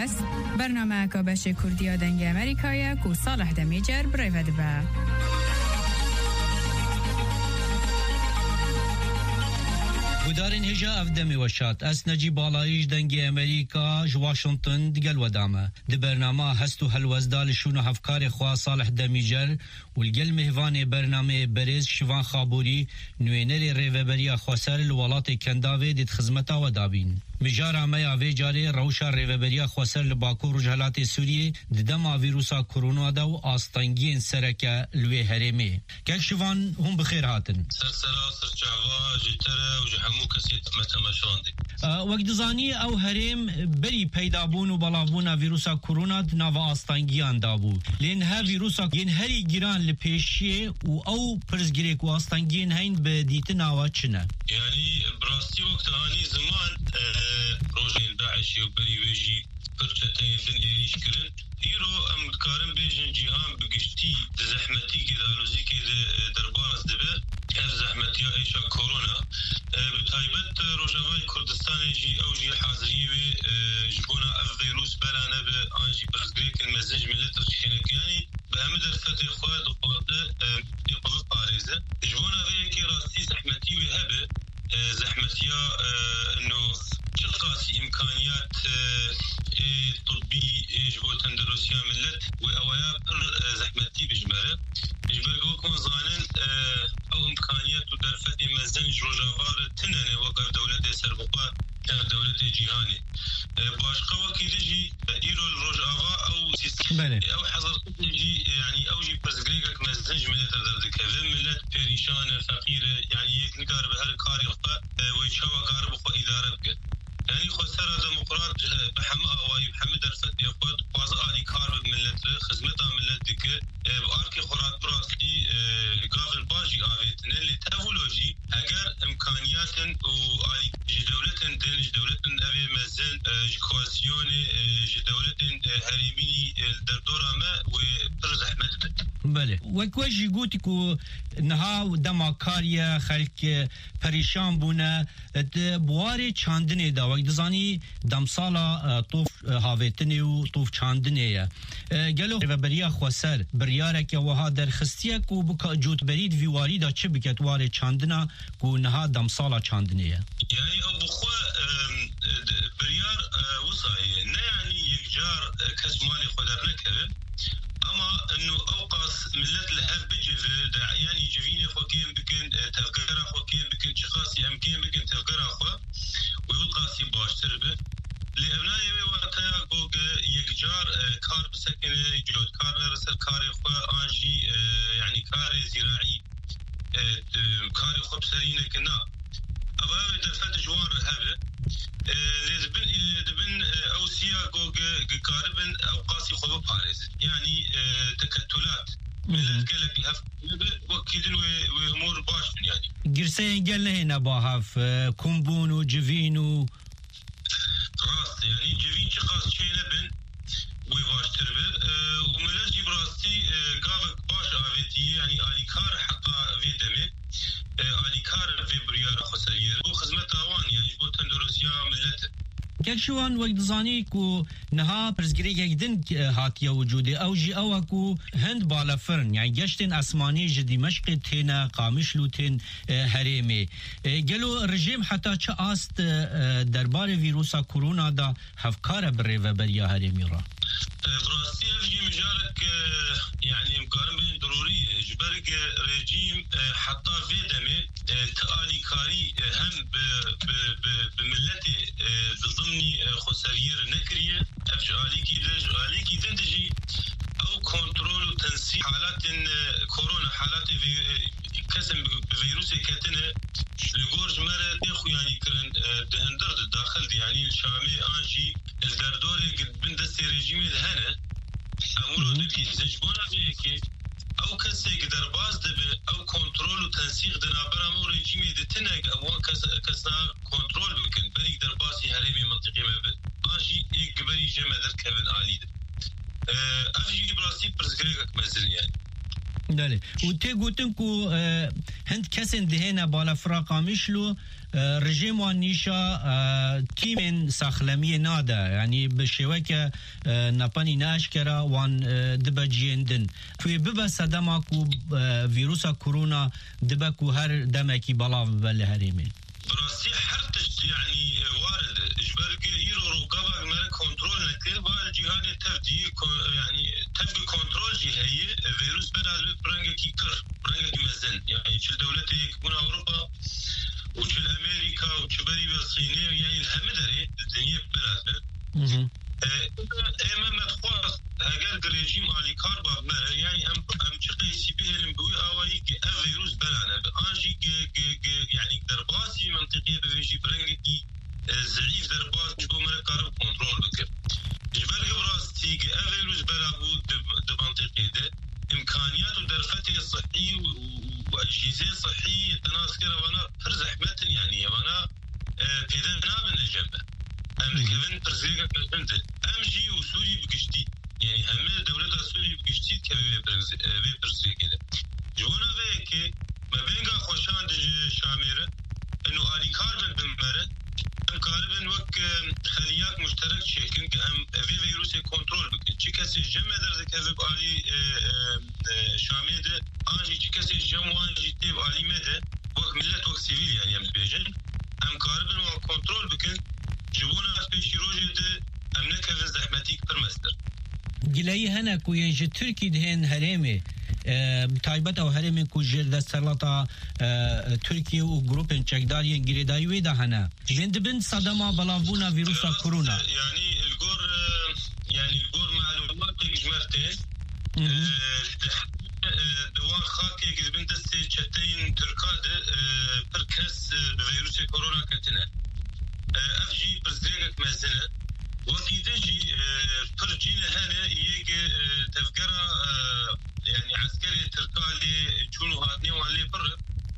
است برنامه که بشه کردیا دنگ امریکایی که صالح دمیجر برای دبا. ودارین هجا افدمی وشات اس نجی بالایش دنگ امریکا جو واشنطن دگل ودامه د برنامه هستو هلوزدال شونو هفکار خوا صالح دمیجر والگل مهوان برنامه برز شوان خابوری نوینر ریوبریا خواسر الولات کنداوی دید خدمتا ودابین مجارا ما اوی جاری روشا ریوبریا خواسر لباکو رجحلات سوریه ددما ویروسا کرونا دا و آستانگین سرکه لوی هرمی که شوان هم بخیر هاتن سرسلا سرچاوا جتره و جهمو کسی متمشاندی وقت زانی او هرم بری پیدا بون و بلاونا ویروسا کرونا ناو آستانگیان دابو لین ها ویروسا ین هری گیران لپیشیه و او پرزگیرک و آستانگین هین به دیت ناوا چنه یعنی براستی وقت آنی زمان روژین داعشی و بری ویجی پرچتین دن ایریش کرن ایرو ام کارم بیجن جیهان بگشتی زحمتی که دالوزی که دربارز دبه اف زحمتی ایشا کرونا بتایبت روجاوای کردستان جی او جی حاضری و جبونا اف ویروس بلانه به آنجی برزگریک المزنج ملت رشکنک یعنی به همه در فتح خواهد و خواهده یقضت پاریزه جبونا وی که راستی زحمتی و هبه زحمتی ها انو چقاسی امکانیات طبی جبو تندرسیا ملت و اوایا پر زحمتی بجمره جبرگو کن زانن او امکانیات و در فتح مزنج روجاوار تننه وقف دولت سربقا دولت جیهانی باشقه وکی دجی ایرو الروجاوا او سیستم او حضر جی يعني او جي برزگریگک مزنج ملت دردکه و ملت پریشان فقیر يعني یک نگار به هر کاری خوا و چوا کار بخوا اداره بکن يعني خسر دموکرات بحما آوائي بحمد درفت يخوات قوازا آلي كار بملت خزمتا ملت ديك باركي خورات براسي قافل باجي آويتن اللي تافولوجي اگر امكانياتن و آلي جدولتن دين جدولتن اوي مزن جكواسيوني جدولتن هريميني دردورا ما و برزحمت بد بله وكوجي قوتكو نها دماكاريا خلق پریشان بونه بواری چاندنه دا وقت زانی دمسالا طوف هاویتنه و طوف چاندنه گلو و بریا خواسر بریاره که وها در خستیه کو بکا جوت برید ویواری دا چه بکت واری چاندنه کو نها دمسالا چاندنه یعنی او بخوا بریار وصایی نه یعنی یک جار کس مالی خودر نکره اما انه اوقاس ملت لهف بجف يعني جفيني خوكين بكن تفكر خوكين بكن شخاصي امكين بكن تفكر اخو ويوقاسي باشتر به لابنائي وقتها بوق يكجار كار بسكن جود كار رسل كار اخو انجي يعني كار زراعي كار اخو بسرينه كنا ابا دفت جوار هبه دبن دبن اوسيا جوج قاربن اوقاسي خو باريز يعني تكتلات قالك الهف وكيدن وامور باش يعني جرسين قال هنا باهف كومبون وجفينو راس يعني جفين شخاص شي لبن ويواش تربه وملجي براستي قابك باش افيتي يعني اليكار حقا في دمي اليكار في بريار خسريه وخدمه اوان يعني جو تندرسيا ملت كل شوان وقت زاني كو نها برزگريك يدن هاتيا وجودي او جي او اكو هند بالا فرن يعني جشتن اسماني جدي مشق تينا قامش لوتين هريمي قالوا الرجيم حتى چه است دربار فيروسا كورونا دا هفكار بريفبريا هريمي را براسي في مجالك يعني مقارنة ضرورية جبرك رجيم حتى في دمي تآلي كاري هم بملتي ضمني خسرير نكرية أفجالي كيدج آلي كيدجي أو كنترول وتنسيق حالات كورونا حالات كسم بفيروس كاتنه لغورج مرة تخو يعني كرن دهندر الداخل دي يعني الشامي آنجي الدردوري قد بندستي رجيمي دهنه امورو دي زجبونا بيكي او کسی که در باز دبه او کنترل و تنسیق دنابرا مو رژیمی دتنگ او کسا کنترل بکن بری در باسی هرمی منطقی مبد آنجی یک بری جمع در کبن آلی ده افجی براستی پرزگریگک مزن یعنی بله و تی گوتن کو هند کسین دهنه بالا فراقا میشلو رژیم و نیشا تیمن ساخلمی ناده یعنی به شوه که نپانی ناشکره وان دبا جیندن توی ببا صدما کو ویروسا کرونا دبا کو هر دمکی بلا بله هریمه براسي حرتش يعني وارد اجبارك ايرو رقابه مر كنترول نكير والجهان تفدي يعني تبقى كنترول جهه فيروس بدا برنج كيكر برنج مزن يعني شل دولتي يكون اوروبا وشل امريكا وشبري بالصينيه يعني الهمدري الدنيا بلاد اما مدخواست اگر رژیم آلی کار با مره یعنی ام ام چقی سی بهرم بوی آوایی که او ویروس بلانه به آنجی یعنی در بازی منطقی به ویجی برنگی کی ضعیف در باز جو مره کار کنترل بکر جبر براستی که او ویروس بلا بود در منطقی ده امکانیات و درفت صحی و اجهزه صحی تناسکر وانا پر زحمت یعنی وانا پیدا نابن جنبه امریکا پرزیگا کنند امجی و سوری بگشتی یعنی همه دولت سوری بگشتی که به پرزیگا ده جوانا به که مبینگا خوشان شامیره انو آلیکار بن بمره ام کاربن وک خلیات مشترک شکن که ام وی ویروس کنترل بکن چی کسی جمع درده که به آلی شامیده آنجی چی کسی جمع آنجی تیب آلی مده وک ملت وک سیویل یعنی ام بیجن ام کاربن و کنترل بکن جبونا از پیشی روژه ده ام نکفن زحمتی که پرمستر گلایی هنه که یه ترکی دهن هرمه تایبت او هرمه که جر دسترلطا ترکیه و گروپن چکداری گریدایی ویده هنه بند بند صدما بلافونا ویروسا کرونا یعنی الگور یعنی الگور معلومات اجمرتین دوان خاکی که بند دستی چتین ترکاده پر کس به ویروس کرونا کتنه افجي برزيغك مازنه وقتی دجي پرجينه هنه يك تفكرة يعني عسكري تركالي چونو هاتني والي بر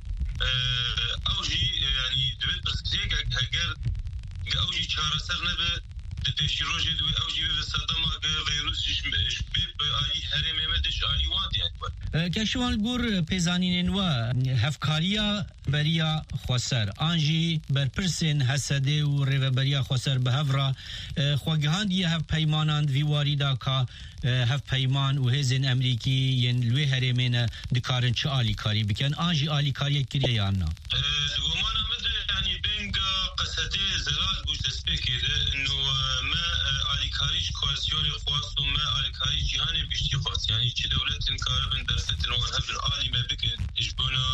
اوجي يعني دوي برزيغك هگر اوجي چهار سر نبه دتشي روجي دوي اوجي بصدما فيروس جبيب آلي هرمي مدش آلي واد يعني کشوان گور پیزانین و هفکاریا بریا خسر آنجی برپرسین حسده و ریوبریا خسر به هفرا خواگهاندی هف پیماناند ویواریدا که هف پیمان و هزین امریکی ین لوی هرمین دکارن چه آلی کاری بکن آنجی آلی کاری کریه یا نه گمان آمده یعنی بینگ قصده زلال بوش دسپیکی ده انو ما آلی کاریش کواسیون خواست و ما آلی کاری جهان بیشتی خواست یعنی چه دولت انکاربن درستن و هفر آلی ما بکن اجبونا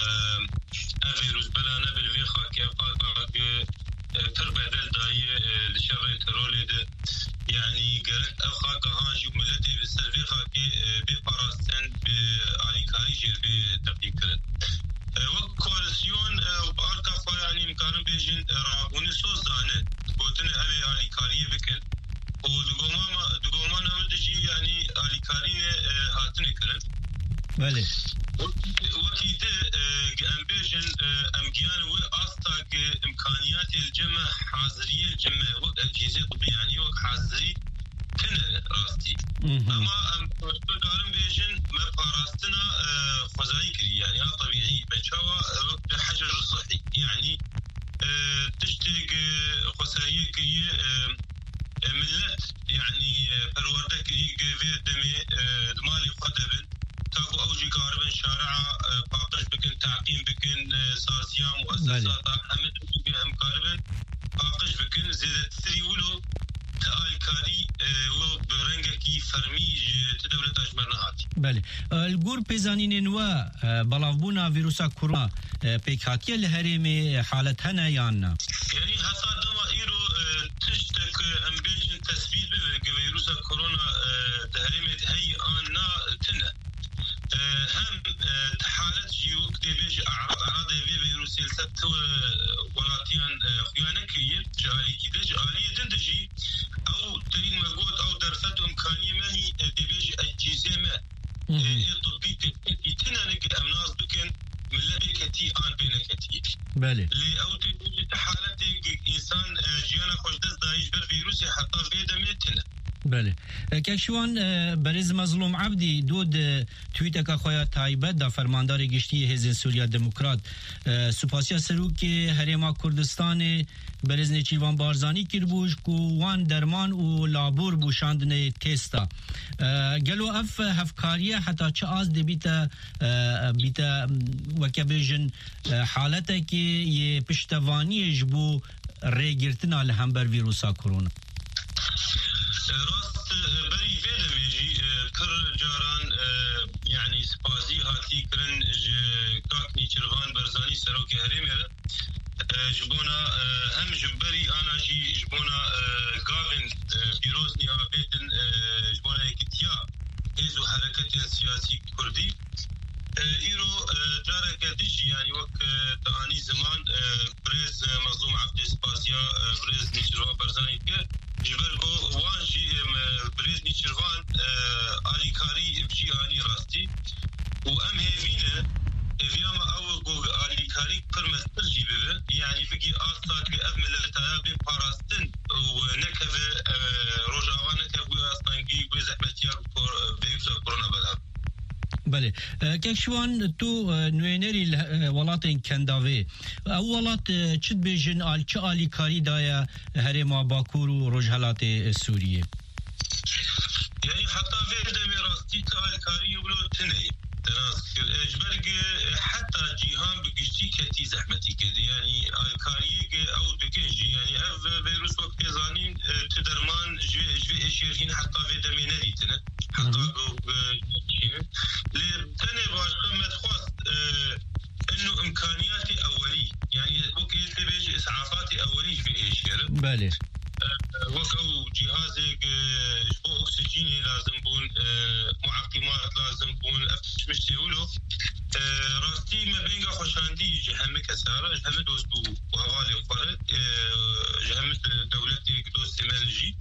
ویروس بلانه بالوی خاکی افاق پر بدل دایه لشر ترولی ده یعنی گرک افاق هانجی و ملتی بسر وی خاکی بی پاراستن بی آلی کاری جیر بی تقدیم کرد وقت کوالسیون و بارکا خواه یعنی امکانم بیجن رابونی سوز دانه بوتن اوی آلی کاریه بکن و دوگومان همه جی یعنی آلی کارین هاتنی کرد بله وقتی ده ام بیجن امگیان و آستا که امکانیات الجمع حاضری الجمع وقت اجهزه طبی یعنی وقت حاضری کنه راستی اما ام دارم بیجن ما پاراستنا خزایی کری یعنی طبیعی بچاوا وقت حجر صحی یعنی تشتیق خسایی کری ملت يعني پرورده کری گوی دمی دمالی قدبن تاكو اوجي قاربن شارع باقش بكن تعقيم بكن ساسيا مؤسسات حمد بكن ام قاربن باقش بكن زيادة تري ولو تآل كاري و برنگكي فرمي تدولت اجمرنا هاتي بله الگور پیزانین و بلافبونا ویروسا کرونا پیکاتیه لهرمی حالت هنه یا نه يعني حسا دما ايرو تشتك امبيجن تثبيت بك ويروسا كورونا تهرمي هي آنا تنه هم حالت جي وقت بيش أعراض فيروس السبت ولاتيان خيانة كريه جاري كده جاري دندجي أو ترين مجهود أو درفت إمكانية مني بيش أجهزة ما طبي تنانك أمناز بكن من لبكتي آن بينكتي بله لي أو تبي حالت إنسان جيانا خوش دست دايش بر فيروس حتى في دمتنا بله کشوان برز مظلوم عبدی دود توییتک خویا تایبت دا فرماندار گشتی حزب سوریا دموکرات سپاسیا سروک هرما کردستان برز نچیوان بارزانی کربوش کو وان درمان و لابور بوشاندن تستا گلو اف هفکاریه حتی چه از دی بیتا بیتا وکبیجن حالته که یه پشتوانی جبو ریگرتنا لهمبر ویروسا کرونا راست بری ویده میجی کر جاران یعنی سپازی هاتی کرن کاکنی چرغان برزانی سروک هریمه جبونا هم جبری آنا جی جبونا گاون پیروزنی آبیدن جبونا اکتیا ایزو حرکت سیاسی کردی ایرو جاره کدیجی یعنی وقت تعانی زمان برز مظلوم عبد سپاسیا برز نیچروا برزانی که جبرگو وان جی برز نیچروان آلیکاری بجی آنی راستی و ام هیوینه ویاما او گوگ آلیکاری پرمستر جی ببه یعنی بگی آستا که اف ملتایا بی پاراستن و نکوه روژاوا نکوه آستانگی و زحمتیا بیوزا کرونا بلا بله کشوان تو نوینری ولاتین کنداوی او ولات چت بیجن آل چه آلیکاری دایا هرما باکور و رجحلات سوریه یعنی حتی ویده میراستی که آلیکاری بلو تنهی اجبرگ حتى جيهان بقشتي كتي زحمتي كده يعني الكاريك او دكنجي يعني اف فيروس وقت زانين تدرمان جوي جوي اشيرين حتى في دمينه ديتنا حتى لتني باشا متخواص انه امكانياتي اولي يعني وقت يتبيج اسعافاتي اولي في اشير بالي وكو جهازك جبو اكسجيني لازم بون معقمات لازم بون افتش مش يقولوا راستي ما بين خوشاندي جهمك كساره جهم دوز بو وهوالي وفرد جهم دولتي دوز سمانجي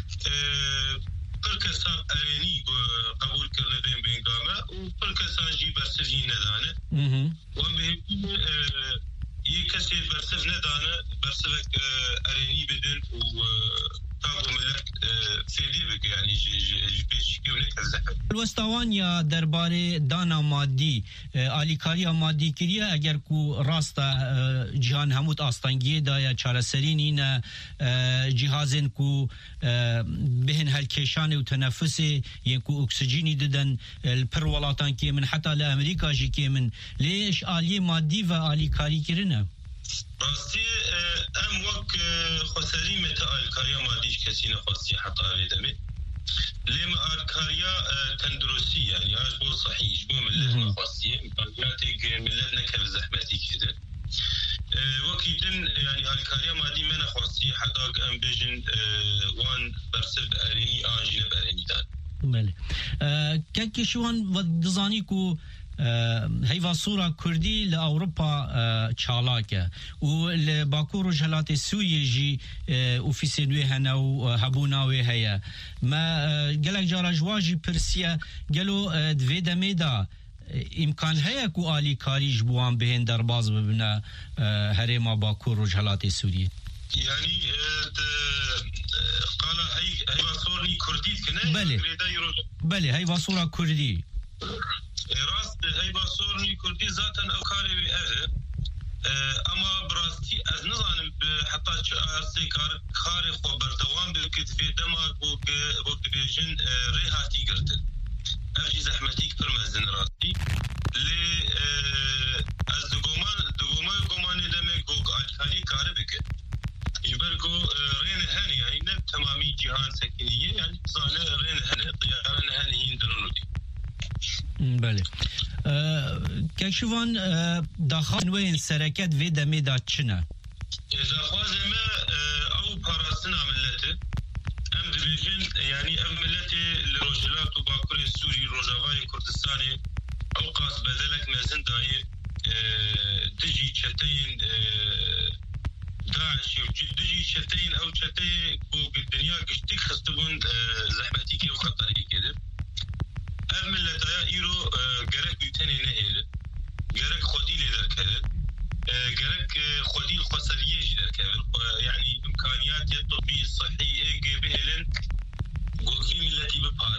بركسا اريني قبول كرنا بين بين قامه وبركسا جي برسجين ندانه وان به يكسي برسف ندانه برسفك اريني بدن و تاغو ملك سيدي بك يعني بيش كيونك الزحف الوستوان یا درباره دانا مادی آلیکاری مادی کریه اگر کو راستا جهان هموت آستانگیه دا یا چارسرین این جهازن کو بهن هالکشان و تنفسی ین کو اکسیجینی ددن الپر ولاتان که من حتی لامریکا جی که من لیش آلی مادی و آلیکاری کرنه راستی ام وک خسری متا آلیکاری مادیش کسی نخواستی حتی آویدمی لما آركاريا تندرسي يعني أجبو صحيح جبو ملت مخاصية إمكانياتك ملتنا كبزحمتي كده وكيدن يعني آركاريا مادي من خاصية حتى أم بيجن وان برسب أريني آنجينا بأريني دان بله كاكي شوان ودزاني كو هیوا صورة کردی لأوروبا چالاکه و لباکو رجحلات سوریه جی اوفیسینوی هنه و هبوناوی هیا ما گلک جارا جواجی پرسیه گلو دوی دمه دا امکان هیا کو آلی کاری جبوان بهن در باز ببنه هرما باکو رجحلات سوریه يعني قال هي هيوا صورني كردي كنه بله بله هيوا صورة كردي راست هيبا صورني كردي ذاتا أفكاري بأهل أما براستي از نظام حتى أرسي كاري خو بردوان بالكتفي دماغ وقت بيجن ريهاتي قرتن أفجي زحمتي كتر مزن راستي لي از دقومان دقومان قوماني دمي قوق أجهالي كاري بك يبرقو رين هاني يعني نب تمامي جهان سكينية يعني صانع رين هاني طياران هاني هندرونو دي بله کشوان داخل وين سرکت و دمی دا چنه داخل ما او پاراستنا ملته ام دبیجن يعني ام ملته لروجلات و باکر سوری روجاوای کردستانی او قاس بدلك مزن داي دجي چتين داعش دجي چتين او چتي بوق الدنيا قشتك خستبون زحمتي كي وخطري كده ام ملتایا ایرو گرک بیتنی نهیل گرک خودی لیدر کرد گرک خودی الخسریه جدر کرد يعني امكانيات الطبي الصحي ايجي بهلن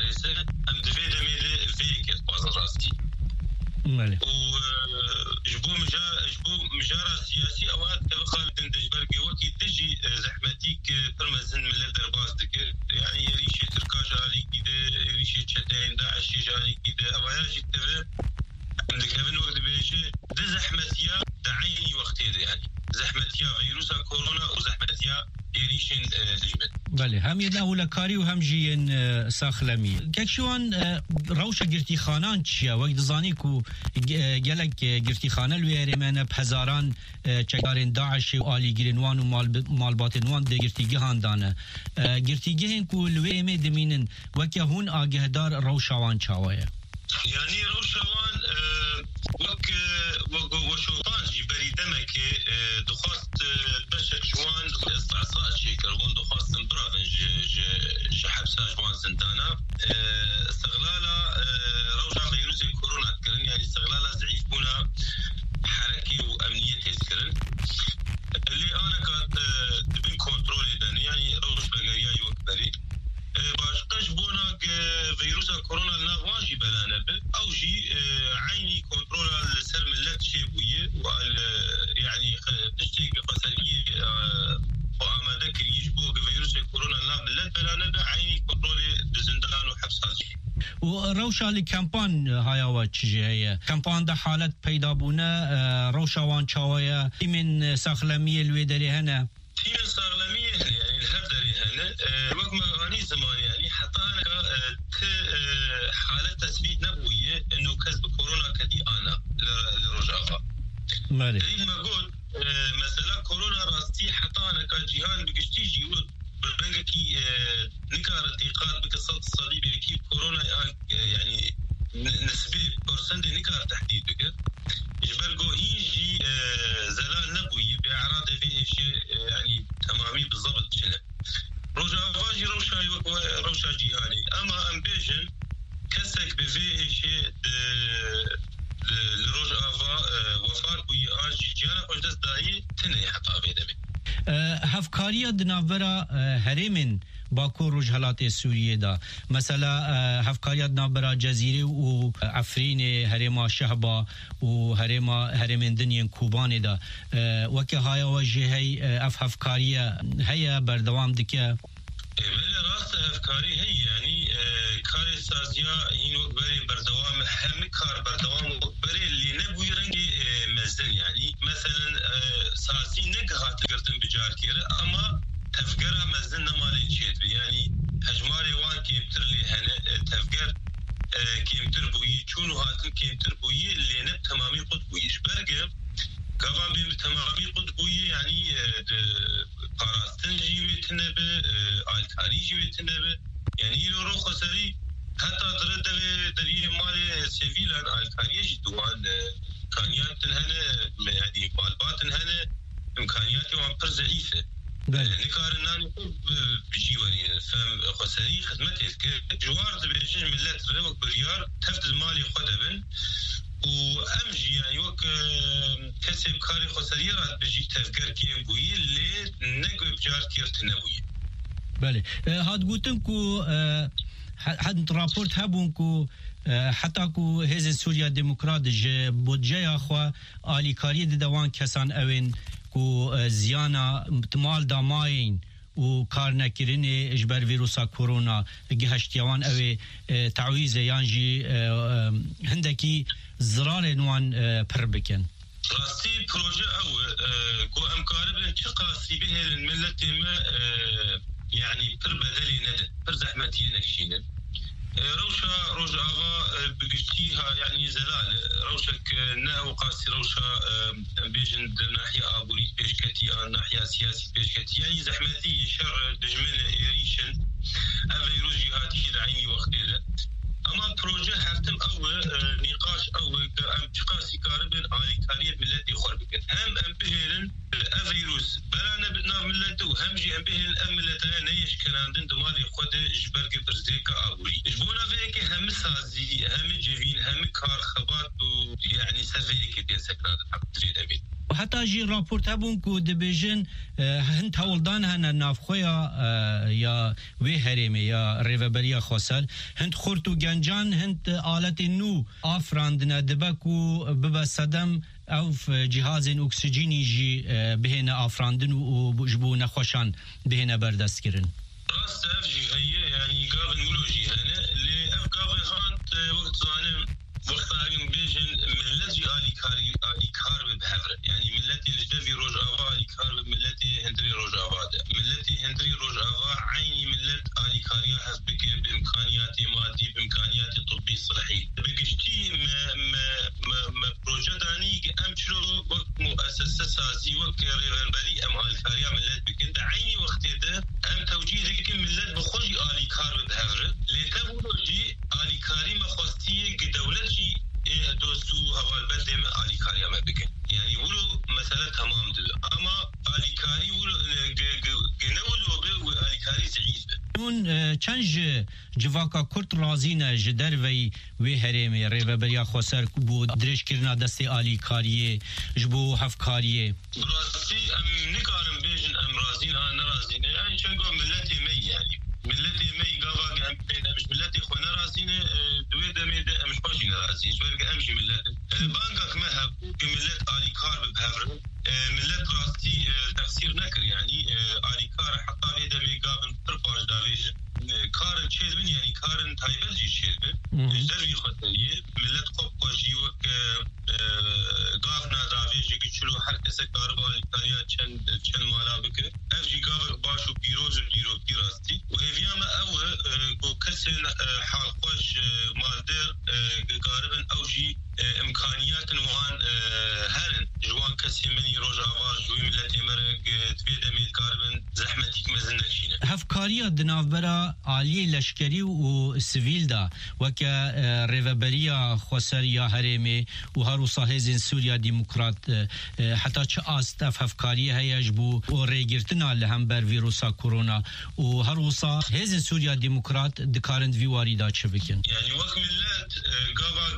باريسه ام دفي دمي فيك باز راستي مالي و جبو مجا جبو مجارة سياسي اوقات كبخالد دجبرقي وكي تجي زحمتيك برمزن من الدرباز دك يعني ريشه تركاج علي كده ريشه تشتين داعش جاني كده اواياجي تبع عندك ابن وقت بيجي ده زحمتيا دعيني وقتي يعني زحمتيا فيروس كورونا وزحمتيا ريشن دجمن بله هم يداو لكاري وهم جين ساخلمي كشوان روشه گرتی خانان چیا وقت زانی کو گلک گرتی خانه لویری من بهزاران چگارن داعش و آلی گرینوان و مال مالباتنوان ده گرتی گهان دانه گرتی گهن کو لوی می دمینن وک هون آگهدار روشوان چاویه يعني روشوان وك وك وشوطان جبري دمك دخوست بشك جوان استعصاء شيكر وون دخوست برافن ج حبسا جوان زندانا استغلالا روشا فيروس كورونا تكرن يعني استغلالا زعيفونا حركي وامنيه تذكرن اللي انا كانت دبن كنترول داني يعني روش بقريا يوكبري باش بوناك فيروس كورونا النغواجي بلانا او جي عيني كنترول السر ملت شيبويه وال يعني تشتي قصريه وامادك يجبوك فيروس كورونا لا ملت بلانا عيني كنترول بزندان وحبسات وروشا لكامبان هايوا تشجي هي كامبان ده حالت پیدا بونه روشا وان چاويا من ساخلميه الويدري هنا في من ساخلميه يعني الهبدري هنا وقت ما زمان يعني حتى انا حاله تثبيت نبويه انه كسب كورونا كدي انا لرجافه مالي دليل ما قلت مثلا كورونا راستي حتى انا كجيهان بقشتيجي يقول بنكي نكار انتقاد بقصه الصليبي كي كورونا يعني نسبي برسنت نكار تحديد بك يجبرقو يجي زلال نبوي باعراض في شيء يعني تمامي بالضبط شنو روجا فاجي روشا روشا جيهاني اما ام بيجن كسك بفي شيء لروجا افا وفار بوي اجي جانا قدس داي تني حتى بيدمي هفکاری دناورا هرمن باکو رجحلات سوریه دا مثلا هفکاری دناورا جزیره و عفرین هرما شهبا و هرما هرمن دنین کوبان دا وکه های وجه هی اف هفکاری هی بردوام دکه بله راست هفکاری هی یعنی کار سازیا این وقت بری بردوام هم کار بردوام وقت بری اللي نبوي رنگی مزدن يعني مثلا سازي نقهات قرتن بجار كيرا اما تفقرها مزدن نمالي تشيد يعني هجماري وان كيمتر لي هنا تفقر كيمتر بوي چونو هاتن كيمتر بوي اللي نب تمامي قد بوي جبرقه قوام بيم تمامي قد بوي يعني قاراستن جيوي تنبه آلكاري جيوي تنبه يعني يلو رو خسري حتى درد دريه مال سيفيلان آلكاري جدوان إمكانيات هنا يعني بالبات هنا إمكانيات وان بر ضعيفة نكار ناني بجيوري فهم خسري خدمته جوار دبيجي ملت روك بريار تفد المالي خدبن وامجي يعني وك كسب كاري خسري رات بيجي تفكر كيم بوي اللي نقو بجار كيرت نبوي بله هاد قلتن كو حد رابورت هبون كو حتی کو هز سوریا دموکرات ج بودجه اخوا آلیکاری دوان کسان اوین کو زیانا مال داماین و کار نکرین اجبر ویروسا کرونا گهشتیوان اوی تعویز یانجی هندکی زرار نوان پر بکن راستی پروژه او کو امکار بن چقاسی به الملت ما يعني پر بدلي ند پر زحمتي نكشينن روشا روجا اغا بقشتيها يعني زلال روشك ناو قاسي روشا بيجن ناحية ابوريت بيشكتي ناحية سياسي بيشكتي يعني زحمتي شر دجمل ريشن افي روجي هاتي دعيني وقتي اما بروجه هفتم او نقاش او ام تقاسي كاربن على كاريه ملتي خربكت هم ام بهرن الفيروس بلانا بدنا ملت وهم جي ام به الاملتا نيش كراندن دمالي خود جبرك برزيكا ابوري جبونا فيك هم سازي هم جيفين هم كار خبات يعني سفيك دي سكرات تريد ابي حتی جی راپورت هبون که دبیجن هند هولدان هن نافخویا یا وی هرمی یا ریوبریا خسل هند خورتو گنجان هند آلت نو آفراندنا دبکو ببا صدم او جهاز اکسیجینی جی بهن آفراندن و جبو نخوشان بهن بردست کرن راست اف جی هیه یعنی قابل مولوجی هنه لی اف قابل هانت وقت زانم وقت اگم بیجن ملتی آلی کاری آلی کار بهفره یعنی ملتی لجدی روز آوا آلی کار ملتی هندری روز آوا ده ملتی هندری روز آوا عینی ملت آلی کاری هست بکه بامکانیات مادی بامکانیات طبی صحی بگشتی م م م م پروژه دانی که ام چلو وقت مؤسسه سازی وقت ریوربری ام آلی کاری ملت بکن ده عینی وقتی ده ام توجیه که ملت بخوشی آلی کار بهفره لیتابولوژی آلی کاری مخواستی که دولت جی دوستو اول بده ما آلی کاری ما بکن یعنی ولو مسئله تمام ده اما آلی کاری ولو گنولو به و آلی کاری ضعیف اون چند جواکا کرد رازینه جدر وی وی هرمی ریوبریا خسر بود درش کرنا دست آلی کاریه جبو هف کاریه راستی ام نکارم بیجن ام رازین ها نرازینه یعنی چنگو ملتی می یعنی ملتی می گاوا که ام پیدا مش ملتی خو نرازینه دوی دمی ده امش باشی نرازینه جبر که امشی ملت بانگاک مهب که ملت آلی کار ببهفرن ملت راستی تفسیر نکر یعنی آلی کار حتی وی دمی گابن پر پاش داویجه کارن چیز بین یعنی کارن تایبل جی چیز بین جدر وی خودلیه ملت خوب خوشی وک گاف ناداویجه که چلو هر کسی کار با آلی کاریا چند چند مالا بکه اف جی گاف باشو پیروز پیرو پیراستی و هیویام او گو کسی حال خوش مالدر گاربن او جی امکانیات نوان هرن جوان کسی منی روز آواز جوی ملتی مرگ تبید امید کاربن زحمتیک مزن نکشینه هفکاری دنافبرا عالی لشکری و سویل دا وکا ریوبریا خسر یا هرمی و هرو صاحزین سوریا دیموکرات حتی چه آست اف هفکاری هیج بو و ریگرتنا لهم بر ویروسا کرونا و هرو صاحزین سوریا دیموکرات دکارند ویواری دا چه بکن یعنی وقت ملت گاواگ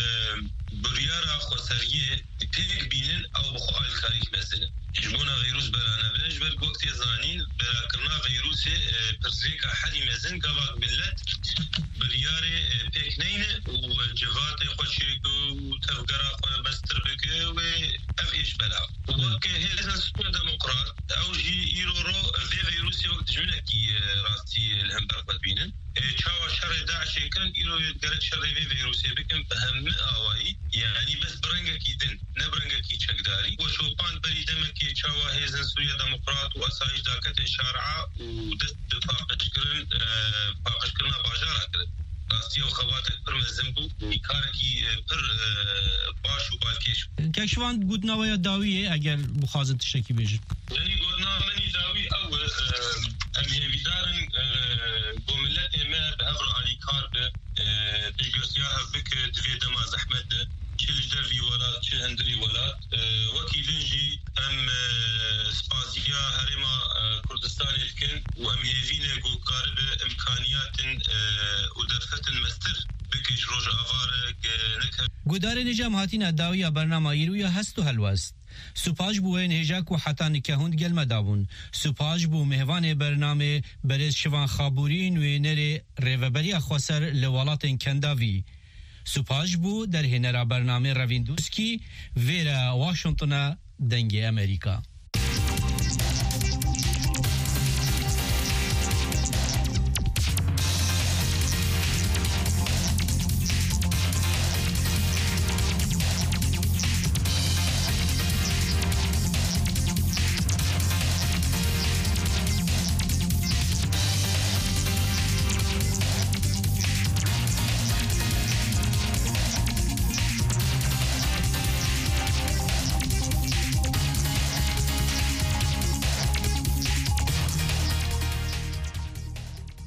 بریارا خسریه پیک بینن او بخو آلکاریک مثلا جبونا ویروس برانا بنج بر وقت زانین براکرنا ویروس پرزیک حدی مزن گاواگ ملت بریاره پیک نینه و جوات خوشی و تفکر خو بستر بکه و اف ایش بلا وقت هیزن سپر دموکرات او جی ایرو رو وی ویروسی وقت جونکی راستی الهم برقد بینن چاوا شر داعش كان يرو يدرك شر في فيروسي بكم بهم اوائي يعني بس برنگا كي دن نبرنگا كي چقداري وشوبان بري دمكي چاوا هيزن سوريا ديمقراط واسايج داكت شارعه ودست فاقش كرن فاقش كرنا باجارا كرن راستي وخواتك پر مزنبو كاركي پر باش وبالكيش كشوان گودنا ويا داويه اگر بخازن تشكي بيجي يعني گودنا مني داوي او ام هيفيدارن قوملت ما بهفر علي كارب تجوسياها بك دوي دما زحمت چل جدري ولا چل هندري ولا وكيلنجي ام سبازيا هرما كردستان الكن وام هيفينه قو كارب امكانيات ودرفت مستر بكش روج افار نكر گودار نجام هاتين داوية برنامه يرويا هستو هلوست سپاش بو نهجاک و حتی نکهوند گل مدابون سپاش بو مهوان برنامه برز شوان خابورین و نر ریوبریا خسر لولات کنداوی سپاش بو در هنرا برنامه رویندوسکی ویرا واشنطن دنگ امریکا